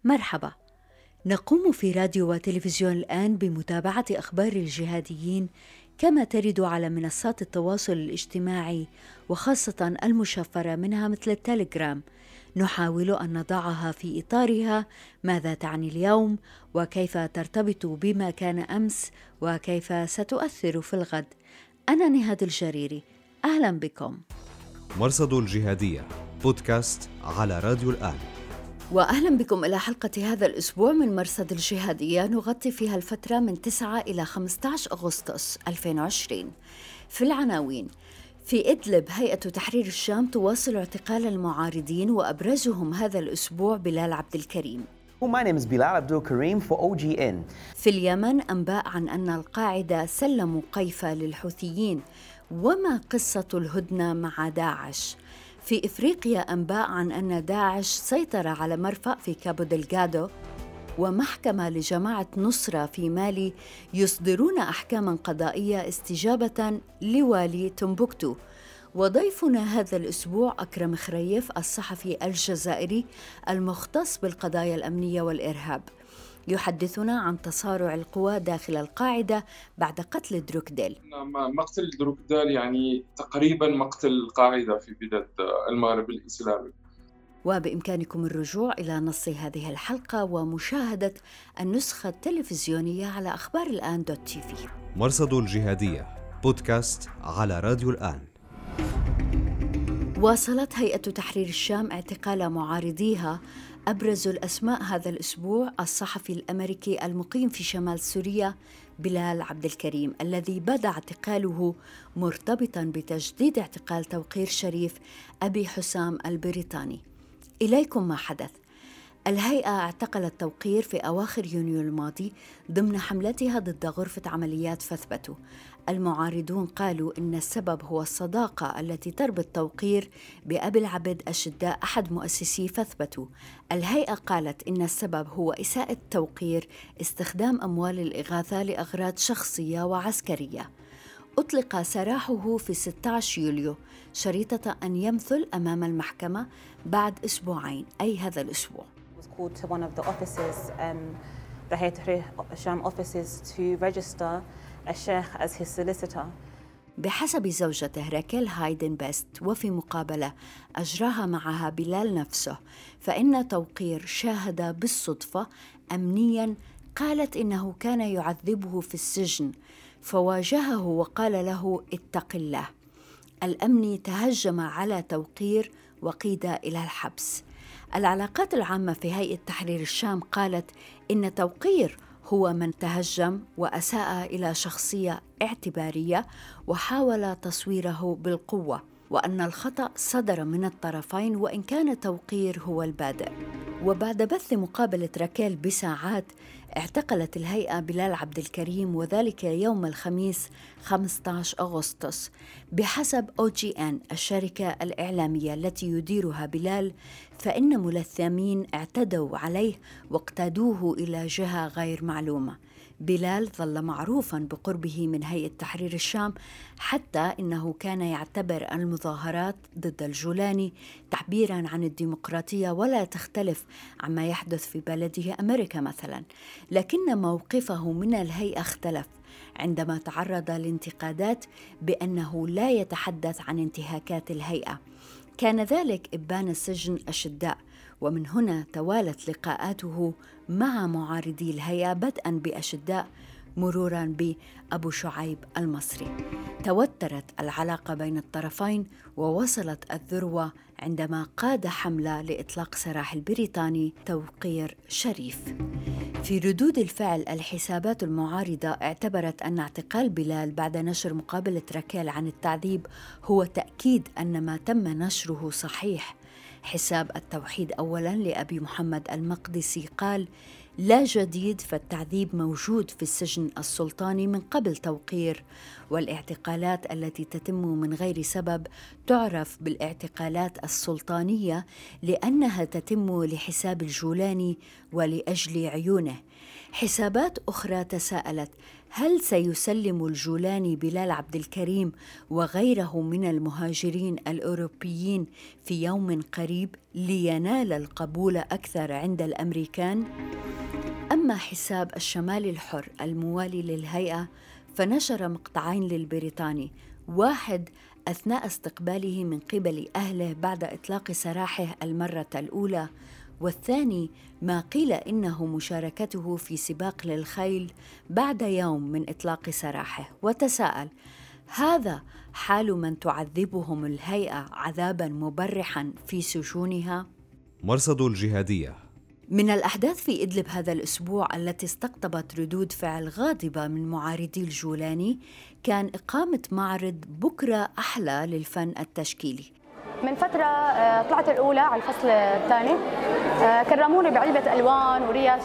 مرحبا. نقوم في راديو وتلفزيون الآن بمتابعة أخبار الجهاديين كما ترد على منصات التواصل الاجتماعي وخاصة المشفرة منها مثل التليجرام. نحاول أن نضعها في إطارها، ماذا تعني اليوم وكيف ترتبط بما كان أمس وكيف ستؤثر في الغد. أنا نهاد الجريري، أهلا بكم. مرصد الجهادية بودكاست على راديو الآن. وأهلا بكم إلى حلقة هذا الأسبوع من مرصد الجهادية، نغطي فيها الفترة من 9 إلى 15 أغسطس 2020. في العناوين: في إدلب هيئة تحرير الشام تواصل اعتقال المعارضين وأبرزهم هذا الأسبوع بلال عبد الكريم. My name is Bilal Abdul Karim for OGN. في اليمن أنباء عن أن القاعدة سلموا قيفة للحوثيين، وما قصة الهدنة مع داعش؟ في إفريقيا أنباء عن أن داعش سيطر على مرفأ في كابو دلغادو، ومحكمة لجماعة نصرة في مالي يصدرون أحكاماً قضائية استجابة لوالي تمبوكتو. وضيفنا هذا الأسبوع أكرم خريف، الصحفي الجزائري المختص بالقضايا الأمنية والإرهاب، يحدثنا عن تصارع القوى داخل القاعدة بعد قتل دروكديل. مقتل دروكديل يعني تقريبا مقتل القاعدة في بلاد المغرب الإسلامي. وبإمكانكم الرجوع إلى نص هذه الحلقة ومشاهدة النسخة التلفزيونية على أخبار الآن .tv. مرصد الجهادية بودكاست على راديو الآن. واصلت هيئة تحرير الشام اعتقال معارضيها. أبرز الأسماء هذا الأسبوع الصحفي الأمريكي المقيم في شمال سوريا بلال عبد الكريم، الذي بدا اعتقاله مرتبطاً بتجديد اعتقال توقير شريف أبي حسام البريطاني. إليكم ما حدث. الهيئة اعتقلت توقير في أواخر يونيو الماضي ضمن حملتها ضد غرفة عمليات فثبتوا. المعارضون قالوا إن السبب هو الصداقة التي تربط توقير بأبي العبد أشداء أحد مؤسسي فثبتوا. الهيئة قالت إن السبب هو إساءة توقير استخدام أموال الإغاثة لأغراض شخصية وعسكرية. أطلق سراحه في 16 يوليو شريطة أن يمثل أمام المحكمة بعد أسبوعين، أي هذا الأسبوع. Called to one of the offices, the Hayat Tahrir Sham offices, to register a sheikh as his solicitor. بحسب زوجته راكيل هايدن بيست، وفي مقابلة أجراها معها بلال نفسه، فإن توقير شاهد بالصدفة أمنياً قالت إنه كان يعذبه في السجن، فواجهه وقال له اتق الله. الأمني تهجم على توقير وقيد إلى الحبس. العلاقات العامة في هيئة تحرير الشام قالت إن توقير هو من تهجم وأساء إلى شخصية اعتبارية وحاول تصويره بالقوة، وأن الخطأ صدر من الطرفين وإن كان توقير هو البادئ. وبعد بث مقابلة راكيل بساعات اعتقلت الهيئة بلال عبد الكريم، وذلك يوم الخميس 15 أغسطس. بحسب OGN الشركة الإعلامية التي يديرها بلال، فإن ملثمين اعتدوا عليه واقتادوه إلى جهة غير معلومة. بلال ظل معروفاً بقربه من هيئة تحرير الشام، حتى إنه كان يعتبر المظاهرات ضد الجولاني تعبيراً عن الديمقراطية ولا تختلف عما يحدث في بلده أمريكا مثلاً. لكن موقفه من الهيئة اختلف عندما تعرض لانتقادات بأنه لا يتحدث عن انتهاكات الهيئة. كان ذلك إبان السجن أشداء، ومن هنا توالت لقاءاته مع معارضي الهيئة بدءاً بأشداء مروراً بأبو شعيب المصري. توترت العلاقة بين الطرفين ووصلت الذروة عندما قاد حملة لإطلاق سراح البريطاني توقير شريف. في ردود الفعل، الحسابات المعارضة اعتبرت أن اعتقال بلال بعد نشر مقابلة راكيل عن التعذيب هو تأكيد أن ما تم نشره صحيح. حساب التوحيد أولاً لأبي محمد المقدسي قال: لا جديد، فالتعذيب موجود في السجن السلطاني من قبل توقير، والاعتقالات التي تتم من غير سبب تعرف بالاعتقالات السلطانية لأنها تتم لحساب الجولاني ولأجل عيونه. حسابات أخرى تساءلت: هل سيسلم الجولاني بلال عبد الكريم وغيره من المهاجرين الأوروبيين في يوم قريب لينال القبول أكثر عند الأمريكان؟ أما حساب الشمال الحر الموالي للهيئة فنشر مقطعين للبريطاني، واحد أثناء استقباله من قبل أهله بعد إطلاق سراحه المرة الأولى، والثاني ما قيل إنه مشاركته في سباق للخيل بعد يوم من إطلاق سراحه. وتساءل: هذا حال من تعذبهم الهيئة عذاباً مبرحاً في سجونها؟ مرصد الجهادية. من الأحداث في إدلب هذا الأسبوع التي استقطبت ردود فعل غاضبة من معارضي الجولاني كان إقامة معرض بكرة أحلى للفن التشكيلي. من فترة طلعت الأولى على الفصل الثاني، كرموني بعلبة ألوان وريش.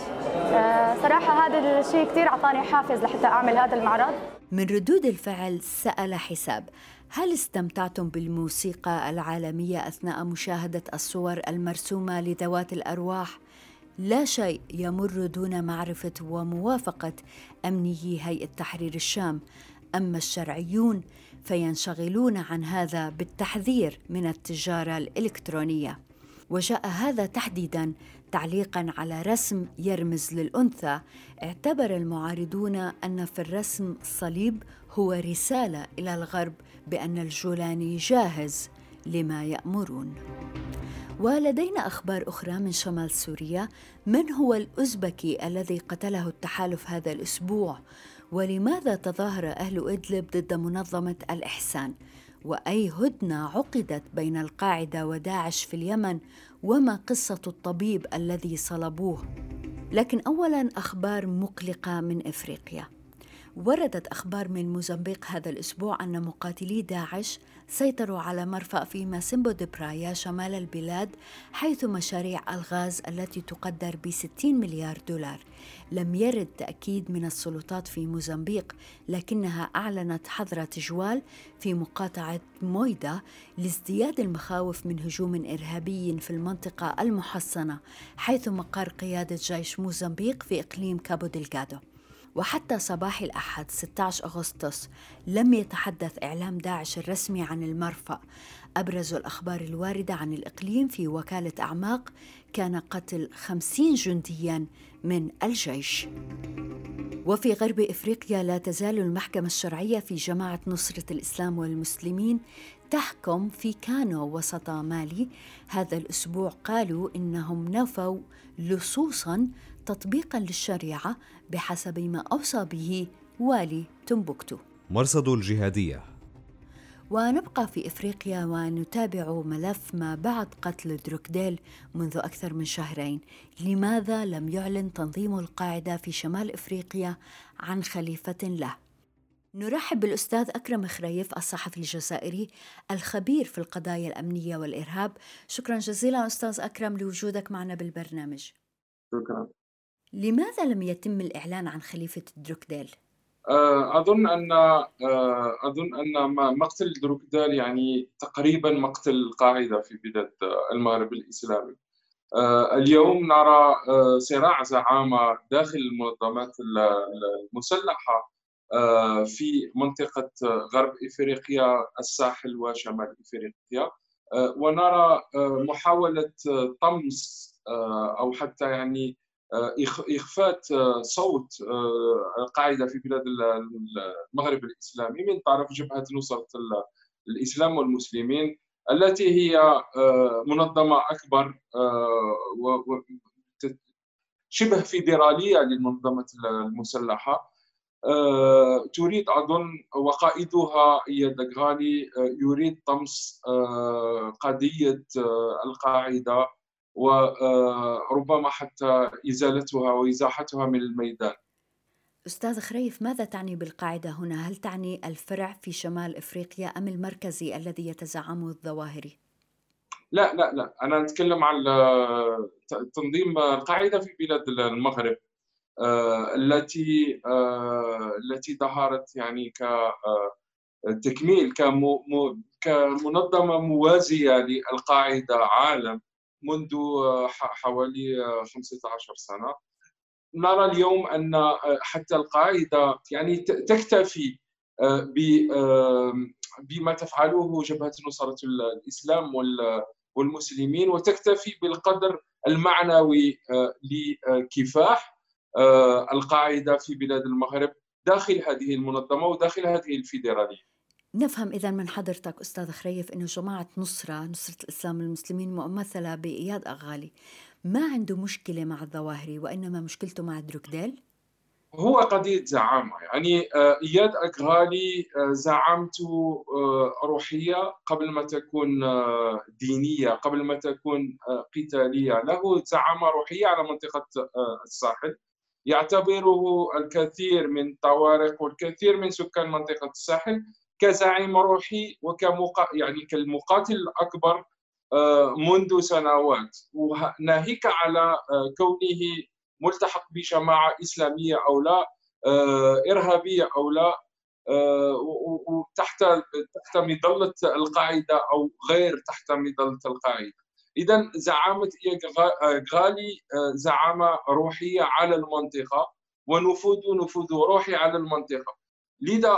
صراحة هذا الشيء كثير عطاني حافز لحتى أعمل هذا المعرض. من ردود الفعل سأل حساب: هل استمتعتم بالموسيقى العالمية أثناء مشاهدة الصور المرسومة لذوات الأرواح؟ لا شيء يمر دون معرفة وموافقة أمنيي هيئة تحرير الشام، أما الشرعيون فينشغلون عن هذا بالتحذير من التجارة الإلكترونية. وجاء هذا تحديداً تعليقاً على رسم يرمز للأنثى. اعتبر المعارضون أن في الرسم صليب هو رسالة إلى الغرب بأن الجولاني جاهز لما يأمرون. ولدينا أخبار أخرى من شمال سوريا. من هو الأوزبكي الذي قتله التحالف هذا الأسبوع؟ ولماذا تظاهر أهل إدلب ضد منظمة الإحسان؟ وأي هدنة عقدت بين القاعدة وداعش في اليمن؟ وما قصة الطبيب الذي صلبوه؟ لكن أولاً أخبار مقلقة من إفريقيا. وردت أخبار من موزمبيق هذا الأسبوع أن مقاتلي داعش سيطروا على مرفأ في ماسيمبو دي برايا شمال البلاد، حيث مشاريع الغاز التي تقدر ب$60 مليار. لم يرد تأكيد من السلطات في موزمبيق، لكنها أعلنت حظر تجوال في مقاطعة مويدا لازدياد المخاوف من هجوم إرهابي في المنطقة المحصنة، حيث مقر قيادة جيش موزمبيق في إقليم كابو ديلغادو. وحتى صباح الأحد 16 أغسطس لم يتحدث إعلام داعش الرسمي عن المرفأ. أبرز الأخبار الواردة عن الإقليم في وكالة أعماق كان قتل 50 جندياً من الجيش. وفي غرب إفريقيا لا تزال المحكمة الشرعية في جماعة نصرة الإسلام والمسلمين تحكم في كانو وسط مالي. هذا الأسبوع قالوا إنهم نفوا لصوصاً تطبيقاً للشريعة بحسب ما أوصى به والي تمبكتو. مرصد الجهادية. ونبقى في إفريقيا ونتابع ملف ما بعد قتل دروكديل منذ أكثر من شهرين. لماذا لم يعلن تنظيم القاعدة في شمال إفريقيا عن خليفة له؟ نرحب بالأستاذ أكرم خريف الصحفي الجزائري الخبير في القضايا الأمنية والإرهاب. شكرا جزيلا أستاذ أكرم لوجودك معنا بالبرنامج. شكرا. لماذا لم يتم الإعلان عن خليفة دروكديل؟ أظن أن مقتل دروكديل يعني تقريبا مقتل القاعدة في بلاد المغرب الإسلامي. اليوم نرى صراع زعامة داخل المنظمات المسلحة في منطقة غرب إفريقيا، الساحل وشمال إفريقيا، ونرى محاولة طمس أو حتى يعني إخفاء صوت القاعدة في بلاد المغرب الإسلامي من طرف جبهة نصرة الإسلام والمسلمين، التي هي منظمة أكبر شبه فيدرالية للمنظمة المسلحة. تريد أظن وقائدها إياد غالي يريد طمس قضية القاعدة وربما حتى إزالتها وإزاحتها من الميدان. أستاذ خريف، ماذا تعني بالقاعدة هنا؟ هل تعني الفرع في شمال إفريقيا أم المركزي الذي يتزعمه الظواهري؟ لا، أنا أتكلم عن تنظيم القاعدة في بلاد المغرب التي ظهرت يعني كتكميل كمنظمة موازية للقاعدة عالم منذ حوالي 15 سنة. نرى اليوم أن حتى القاعدة يعني تكتفي بما تفعله جبهة نصرة الإسلام والمسلمين، وتكتفي بالقدر المعنوي لكفاح القاعدة في بلاد المغرب داخل هذه المنظمة وداخل هذه الفيدرالية. نفهم إذن من حضرتك أستاذ خريف أنه جماعة نصرة الإسلام المسلمين ممثلة بإياد أغالي ما عنده مشكلة مع الظواهري وإنما مشكلته مع دروكديل؟ هو قضية زعامة، يعني إياد أغالي زعامته روحية قبل ما تكون دينية، قبل ما تكون قتالية. له زعامة روحية على منطقة الساحل، يعتبره الكثير من الطوارق والكثير من سكان منطقة الساحل كزعيم روحي يعني كالمقاتل الأكبر منذ سنوات، وناهيك على كونه ملتحق بجماعة إسلامية أو لا، إرهابية أو لا، وتحت مظلة القاعدة أو غير تحت مظلة القاعدة. إذن زعامة أغالي زعامة روحية على المنطقة، ونفوذ روحي على المنطقة. لذا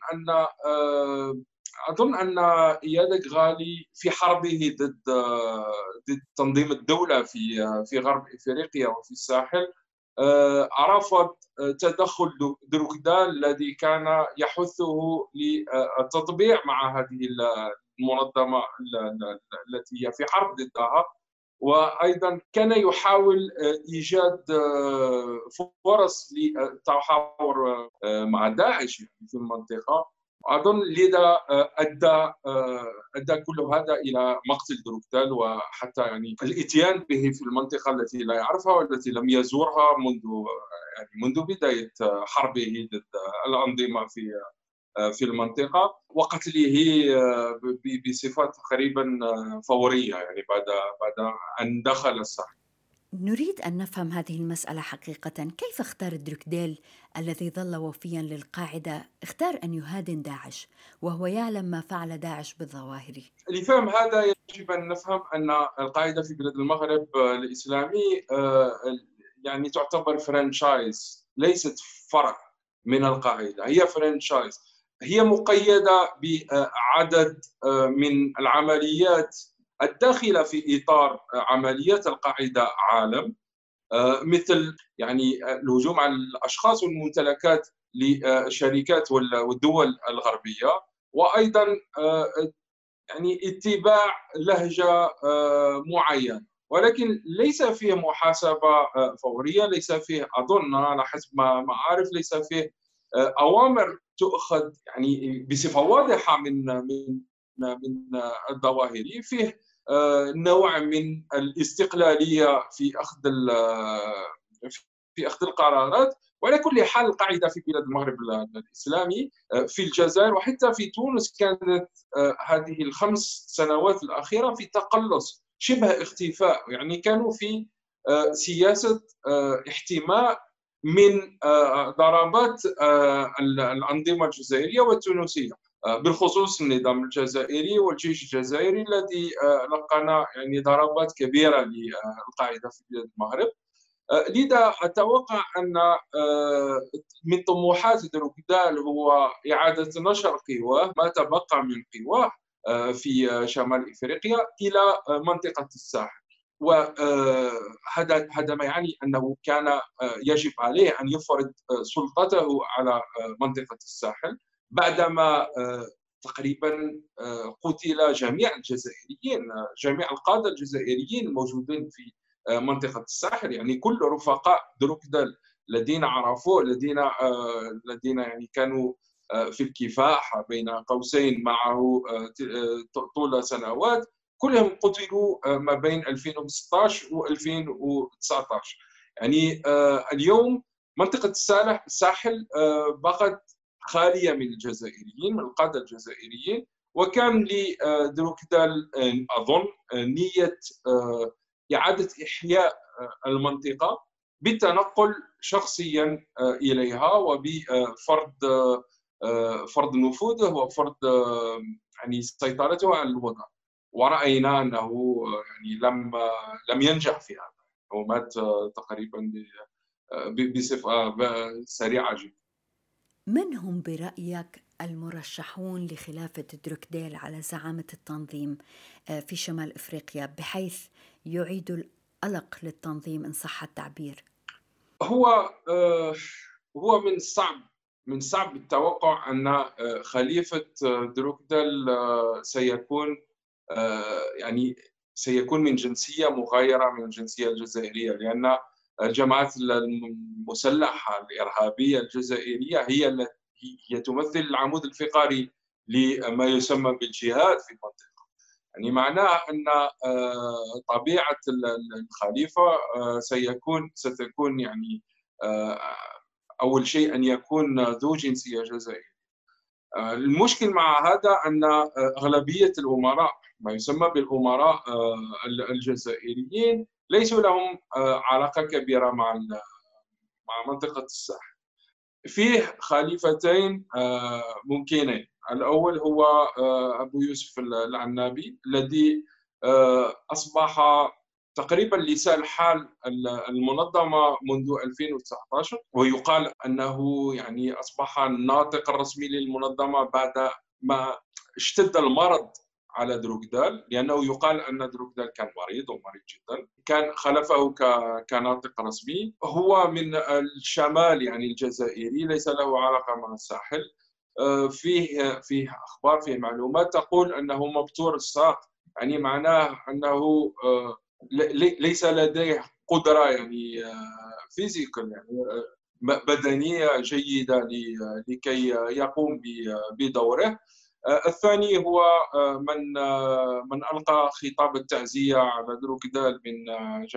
أظن أن إياد أغالي في حربه ضد تنظيم الدولة في غرب إفريقيا وفي الساحل رفض تدخل دروكدال الذي كان يحثه للتطبيع مع هذه المنظمة التي هي في حرب ضدها، وأيضا كان يحاول إيجاد فرص للتحاور مع داعش في المنطقة. أظن لذا أدى كل هذا إلى مقتل دروكدال، وحتى يعني الإتيان به في المنطقة التي لا يعرفها والتي لم يزورها منذ بداية حربه ضد الأنظمة في المنطقة، وقتله بصفة تقريبا فورية يعني بعد أن دخل الساحل. نريد أن نفهم هذه المسألة حقيقة. كيف اختار دروكديل الذي ظل وفيا للقاعدة اختار أن يهادن داعش وهو يعلم ما فعل داعش بالظواهري؟ لفهم هذا يجب أن نفهم أن القاعدة في بلاد المغرب الإسلامي يعني تعتبر فرانشايز، ليست فرع من القاعدة، هي فرانشايز. هي مقيدة بعدد من العمليات الداخلة في إطار عمليات القاعدة عالم، مثل يعني الهجوم على الأشخاص والممتلكات للشركات والدول الغربية، وأيضا يعني اتباع لهجة معينة، ولكن ليس فيه محاسبة فورية، ليس فيه أظن على حسب ما أعرف ليس فيه أوامر تؤخذ يعني بصفة واضحة من الظواهري. فيه نوع من الاستقلالية في أخذ القرارات. وعلى كل حال القاعدة في بلاد المغرب الإسلامي في الجزائر وحتى في تونس كانت هذه ال5 سنوات الأخيرة في تقلص شبه اختفاء، يعني كانوا في سياسة احتماء من ضربات الأنظمة الجزائرية والتونسية، بالخصوص النظام الجزائري والجيش الجزائري الذي لقنا يعني ضربات كبيرة للقاعدة في بلاد المغرب. لذا أتوقع أن من طموحات دروكدال هو إعادة نشر قواه ما تبقى من قواه في شمال إفريقيا إلى منطقة الساحل. وهذا ما يعني أنه كان يجب عليه أن يفرض سلطته على منطقة الساحل بعدما تقريبا قتل جميع الجزائريين، جميع القادة الجزائريين الموجودين في منطقة الساحل، يعني كل رفقاء دروكدال الذين عرفوه، الذين يعني كانوا في الكفاح بين قوسين معه طول سنوات، كلهم قتلوا ما بين 2016 و2019. يعني اليوم منطقة الساحل بقت خالية من الجزائريين، من القادة الجزائريين، وكان لدروكدال أظن نية إعادة إحياء المنطقة بالتنقل شخصيا إليها وبفرض نفوذه وفرض يعني سيطرته على الوضع. ورأينا أنه يعني لم ينجح في هذا، ومات تقريبا بصفة سريعة جدا. من هم برأيك المرشحون لخلافة دروكديل على زعامة التنظيم في شمال إفريقيا بحيث يعيدوا القلق للتنظيم إن صح التعبير؟ هو من صعب التوقع أن خليفة دروكديل سيكون من جنسية مغايرة من الجنسية الجزائرية، لأن الجماعات المسلحة الإرهابية الجزائرية هي تمثل العمود الفقري لما يسمى بالجهاد في المنطقة. يعني معناه أن طبيعة الخليفة ستكون يعني أول شيء أن يكون ذو جنسية جزائرية. المشكل مع هذا أن أغلبية الأمراء، ما يسمى بالأمراء الجزائريين، ليسوا لهم علاقة كبيرة مع منطقة الساحل. فيه خليفتين ممكنين. الأول هو أبو يوسف العنابي الذي أصبح تقريبا لسان حال المنظمة منذ 2019، ويقال أنه يعني أصبح الناطق الرسمي للمنظمة بعد ما اشتد المرض على دروكديل، لأنه يقال أن دروكديل كان مريض ومريض جدا. كان خلفه كناطق رسمي. هو من الشمال يعني الجزائري، ليس له علاقة مع الساحل. فيه أخبار، فيه معلومات تقول أنه مبتور الساق، يعني معناه أنه ليس لديه قدرة يعني فيزيكال يعني بدنية جيدة لكي يقوم بدوره. الثاني هو من ألقى خطاب التعزية على دروكديل من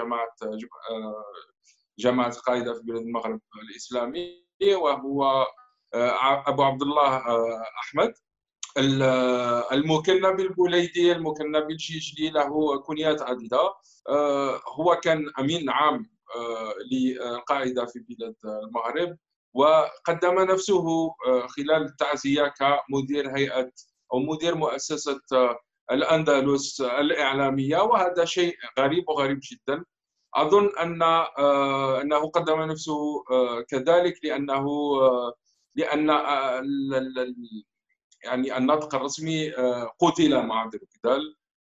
جماعة قاعدة في بلاد المغرب الإسلامي، وهو أبو عبد الله أحمد المكنى بالبوليدي، المكنى بالجيجلي، له كنيات عديدة. هو كان أمين عام للقاعدة في بلاد المغرب، وقدم نفسه خلال التعزية كمدير هيئة أو مدير مؤسسة الأندلس الإعلامية، وهذا شيء غريب وغريب جدا. أظن أنه قدم نفسه كذلك لأن يعني الناطق الرسمي قتل مع دروكديل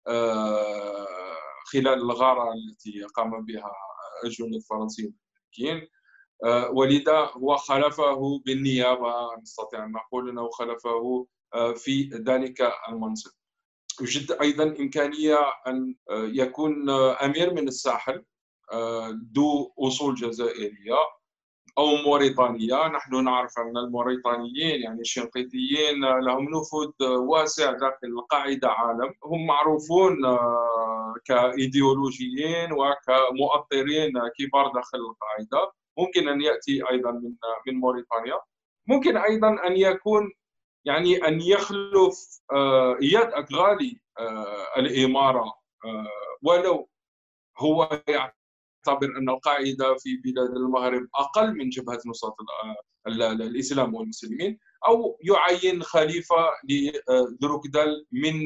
خلال الغارة التي قام بها الجنود الفرنسيين الأمريكيين، ولذا هو خلفه بالنيابة. نستطيع أن نقول أنه خلفه في ذلك المنصب. يوجد أيضا إمكانية أن يكون أمير من الساحل ذو أصول جزائرية أو موريتانية. نحن نعرف أن الموريتانيين يعني الشنقيطيين لهم نفوذ واسع داخل القاعدة عالم. هم معروفون كإيديولوجيين وكمؤطرين كبار داخل القاعدة. ممكن أن يأتي أيضا من موريتانيا. ممكن أيضا أن يكون يعني أن يخلف إياد أغالي الإمارة، ولو هو يعتبر أن القاعدة في بلاد المغرب أقل من جبهة نصرة الإسلام والمسلمين، أو يعين خليفة لدروكديل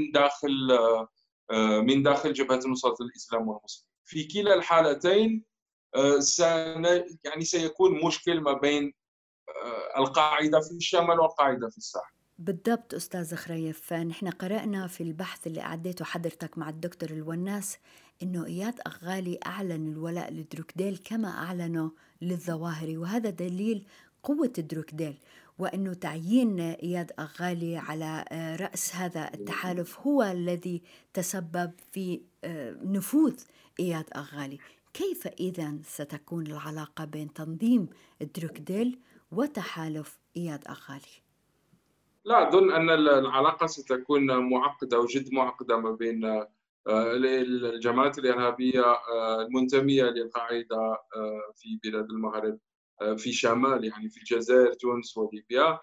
من داخل جبهة نصرة الإسلام والمسلمين. في كلا الحالتين يعني سيكون مشكل ما بين القاعدة في الشمال والقاعدة في الساحل. بالضبط أستاذ خريف، نحن قرأنا في البحث اللي أعديته حضرتك مع الدكتور الوناس إنه إياد أغالي أعلن الولاء لدروكديل كما أعلنه للظواهري، وهذا دليل قوة دروكديل، وإنه تعيين إياد أغالي على رأس هذا التحالف هو الذي تسبب في نفوذ إياد أغالي. كيف إذن ستكون العلاقة بين تنظيم دروكديل وتحالف إياد أغالي؟ لا أظن أن العلاقة ستكون معقدة وجد معقدة ما بين الجماعات الإرهابية المنتمية للقاعدة في بلاد المغرب في شمال، يعني في الجزائر، تونس وليبيا،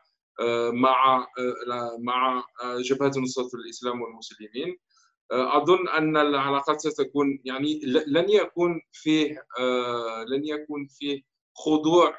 مع جبهة نصرة الإسلام والمسلمين. أظن أن العلاقات ستكون يعني لن يكون فيه خضوع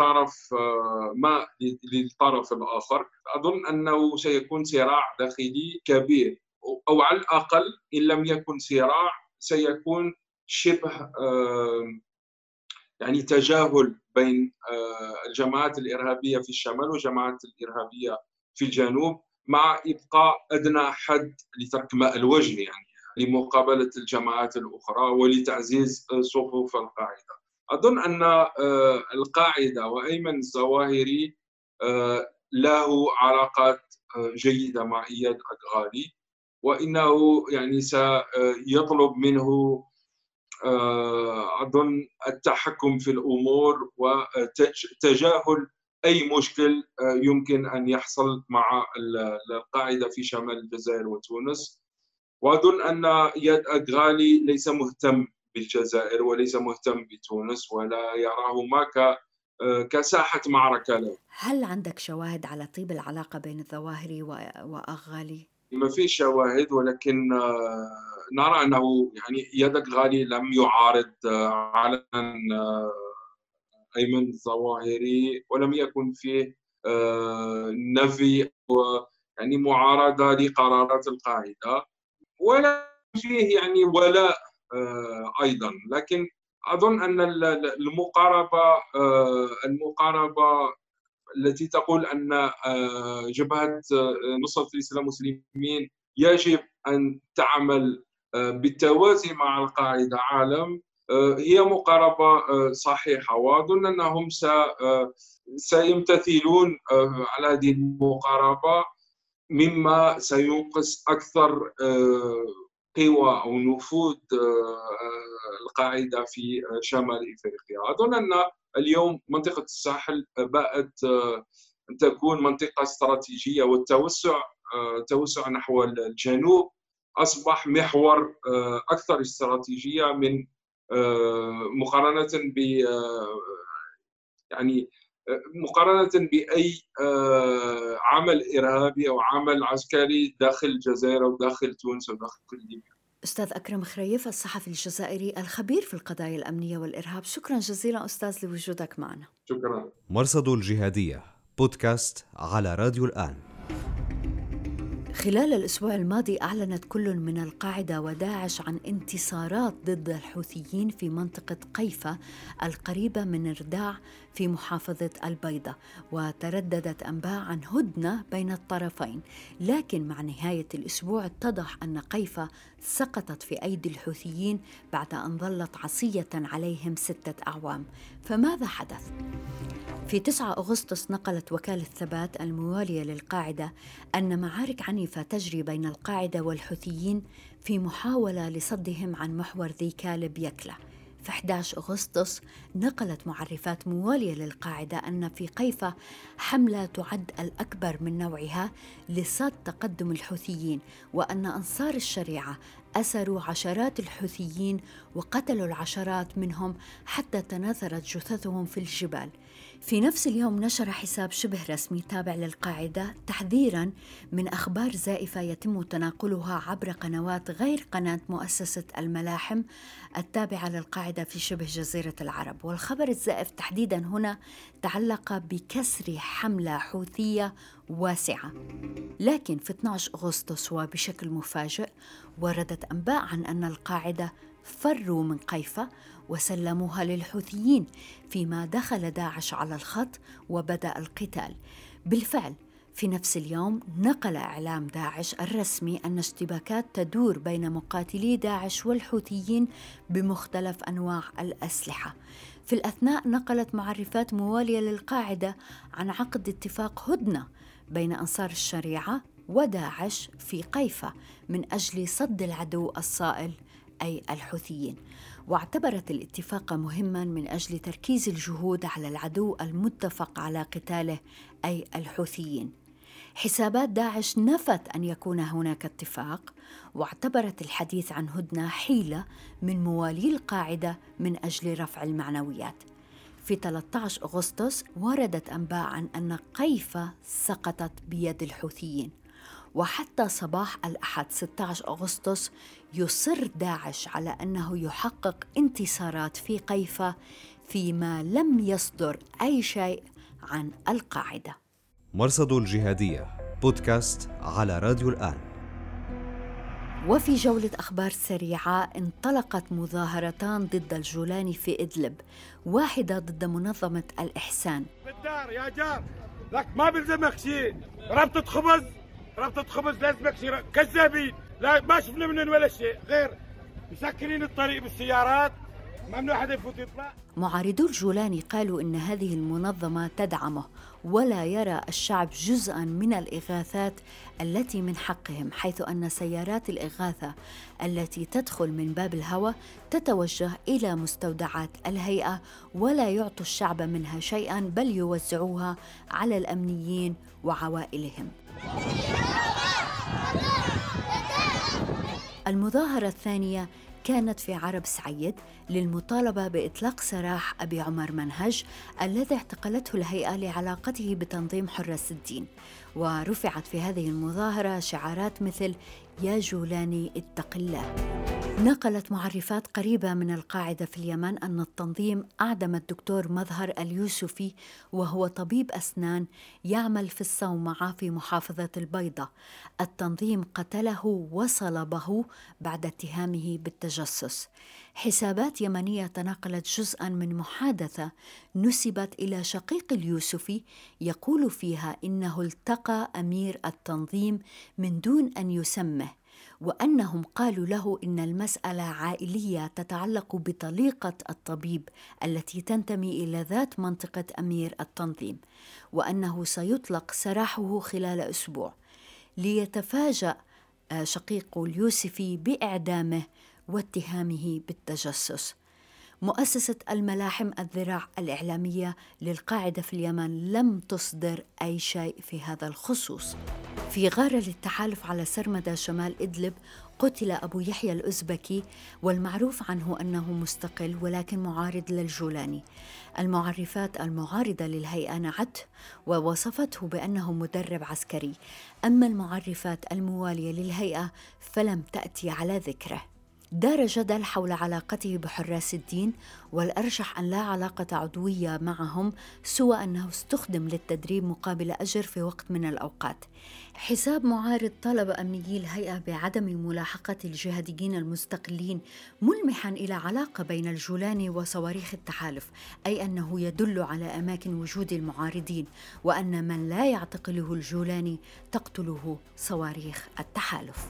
للطرف الآخر. أظن أنه سيكون صراع داخلي كبير، أو على الأقل إن لم يكن صراع سيكون يعني تجاهل بين الجماعات الإرهابية في الشمال والجماعات الإرهابية في الجنوب، مع إبقاء أدنى حد لترك ماء الوجه يعني لمقابلة الجماعات الأخرى ولتعزيز صفوف القاعدة. أظن أن القاعدة وأيمن الظواهري له علاقات جيدة مع إياد أدغالي، وإنه يعني سيطلب منه أظن التحكم في الأمور وتجاهل أي مشكل يمكن أن يحصل مع القاعدة في شمال الجزائر وتونس. وأظن أن إياد أدغالي ليس مهتم بالجزائر وليس مهتم بتونس، ولا يراهما كساحة معركة له. هل عندك شواهد على طيب العلاقة بين الظواهري وأغالي؟ ما في شواهد، ولكن نرى أنه يعني إياد أدغالي لم يعارض علنا أيمن الظواهري، ولم يكن فيه نفي يعني معارضة لقرارات القاعدة، ولا فيه يعني ولاء أيضا. لكن أظن أن المقاربة التي تقول أن جبهة نصرة الإسلام والمسلمين يجب أن تعمل بالتوازي مع القاعدة عالم هي مقاربة صحيحة، وأظن أنهم سيمتثلون على هذه المقاربة، مما سينقص أكثر قوى أو نفوذ القاعدة في شمال إفريقيا. أظن أن اليوم منطقة الساحل بقت أن تكون منطقة استراتيجية، والتوسع نحو الجنوب أصبح محور أكثر استراتيجية من مقارنة بأي عمل إرهابي أو عمل عسكري داخل الجزائر أو داخل تونس أو داخل ليبيا. أستاذ أكرم خريف، الصحفي الجزائري الخبير في القضايا الأمنية والإرهاب، شكرا جزيلا أستاذ لوجودك معنا. شكرا. مرصد الجهادية بودكاست على راديو الآن. خلال الأسبوع الماضي أعلنت كل من القاعدة وداعش عن انتصارات ضد الحوثيين في منطقة قيفة القريبة من رداع في محافظة البيضة، وترددت أنباء عن هدنة بين الطرفين. لكن مع نهاية الأسبوع اتضح أن قيفة سقطت في أيدي الحوثيين بعد أن ظلت عصية عليهم 6 أعوام. فماذا حدث؟ في 9 أغسطس نقلت وكالة ثبات الموالية للقاعدة أن معارك عنيفة تجري بين القاعدة والحوثيين في محاولة لصدهم عن محور ذي كالب يكلا. في 11 أغسطس نقلت معرفات موالية للقاعدة أن في قيفة حملة تعد الأكبر من نوعها لصد تقدم الحوثيين، وأن أنصار الشريعة أسروا عشرات الحوثيين وقتلوا العشرات منهم حتى تناثرت جثثهم في الجبال. في نفس اليوم نشر حساب شبه رسمي تابع للقاعدة تحذيراً من أخبار زائفة يتم تناقلها عبر قنوات غير قناة مؤسسة الملاحم التابعة للقاعدة في شبه جزيرة العرب. والخبر الزائف تحديداً هنا تعلق بكسر حملة حوثية واسعة. لكن في 12 أغسطس وبشكل مفاجئ وردت أنباء عن أن القاعدة فروا من قيفة وسلموها للحوثيين، فيما دخل داعش على الخط وبدأ القتال. بالفعل في نفس اليوم نقل إعلام داعش الرسمي أن اشتباكات تدور بين مقاتلي داعش والحوثيين بمختلف أنواع الأسلحة. في الأثناء نقلت معرفات موالية للقاعدة عن عقد اتفاق هدنة بين أنصار الشريعة وداعش في قيفة من أجل صد العدو الصائل أي الحوثيين، واعتبرت الاتفاق مهماً من أجل تركيز الجهود على العدو المتفق على قتاله أي الحوثيين. حسابات داعش نفت أن يكون هناك اتفاق، واعتبرت الحديث عن هدنة حيلة من موالي القاعدة من أجل رفع المعنويات. في 13 أغسطس وردت أنباء عن أن قيفة سقطت بيد الحوثيين، وحتى صباح الأحد 16 أغسطس يصر داعش على أنه يحقق انتصارات في قيفة، فيما لم يصدر أي شيء عن القاعدة. مرصد الجهادية بودكاست على راديو الآن. وفي جولة أخبار سريعة، انطلقت مظاهرتان ضد الجولاني في إدلب، واحدة ضد منظمة الإحسان. بالدار يا جار لك ما بلزمك شيء، ربطة خبز لازمك شيء، كذابين، لا ما شفنا منهم ولا شيء غير مسكرين الطريق بالسيارات، ممنوع حدا يفوت يطلع. معارضو الجولاني قالوا إن هذه المنظمة تدعمه ولا يرى الشعب جزءاً من الإغاثات التي من حقهم، حيث أن سيارات الإغاثة التي تدخل من باب الهوى تتوجه إلى مستودعات الهيئة ولا يعطوا الشعب منها شيئاً، بل يوزعوها على الأمنيين وعوائلهم. المظاهرة الثانية كانت في عرب سعيد للمطالبة بإطلاق سراح أبي عمر منهج الذي اعتقلته الهيئة لعلاقته بتنظيم حراس الدين، ورفعت في هذه المظاهرة شعارات مثل يا جولاني اتق الله. نقلت معرفات قريبة من القاعدة في اليمن أن التنظيم أعدم الدكتور مظهر اليوسفي، وهو طبيب أسنان يعمل في الصومعة في محافظة البيضة. التنظيم قتله وصلبه بعد اتهامه بالتجسس. حسابات يمنية تناقلت جزءاً من محادثة نسبت إلى شقيق اليوسفي يقول فيها إنه التقى أمير التنظيم من دون أن يسمه، وأنهم قالوا له إن المسألة عائلية تتعلق بطليقة الطبيب التي تنتمي إلى ذات منطقة أمير التنظيم، وأنه سيطلق سراحه خلال أسبوع. ليتفاجأ شقيق اليوسفي بإعدامه واتهامه بالتجسس. مؤسسة الملاحم الذراع الإعلامية للقاعدة في اليمن لم تصدر أي شيء في هذا الخصوص. في غارة للتحالف على سرمدة شمال إدلب قتل أبو يحيى الأزبكي، والمعروف عنه أنه مستقل ولكن معارض للجولاني. المعرفات المعارضة للهيئة نعته ووصفته بأنه مدرب عسكري، أما المعرفات الموالية للهيئة فلم تأتي على ذكره. دار جدل حول علاقته بحراس الدين، والأرجح أن لا علاقة عضوية معهم سوى أنه استخدم للتدريب مقابل أجر في وقت من الأوقات. حساب معارض طلب أمنيي الهيئة بعدم ملاحقة الجهاديين المستقلين، ملمحاً إلى علاقة بين الجولاني وصواريخ التحالف، أي أنه يدل على أماكن وجود المعارضين، وأن من لا يعتقله الجولاني تقتله صواريخ التحالف.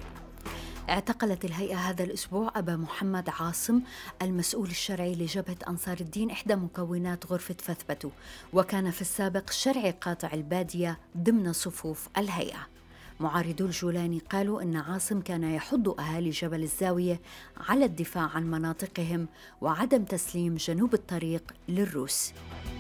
اعتقلت الهيئة هذا الأسبوع أبا محمد عاصم المسؤول الشرعي لجبهة أنصار الدين، إحدى مكونات غرفة فثبتو، وكان في السابق شرعي قاطع البادية ضمن صفوف الهيئة. معارضو الجولاني قالوا إن عاصم كان يحض أهالي جبل الزاوية على الدفاع عن مناطقهم وعدم تسليم جنوب الطريق للروس.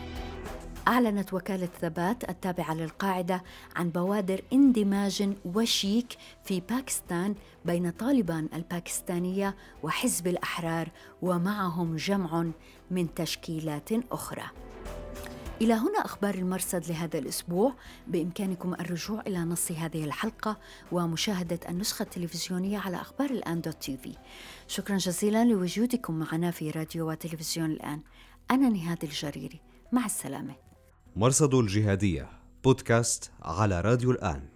أعلنت وكالة ثبات التابعة للقاعدة عن بوادر اندماج وشيك في باكستان بين طالبان الباكستانية وحزب الأحرار، ومعهم جمع من تشكيلات أخرى. إلى هنا أخبار المرصد لهذا الأسبوع. بإمكانكم الرجوع إلى نص هذه الحلقة ومشاهدة النسخة التلفزيونية على أخبار الآن.tv. شكرا جزيلا لوجودكم معنا في راديو وتلفزيون الآن. أنا نهاد الجريري، مع السلامة. مرصد الجهادية بودكاست على راديو الآن.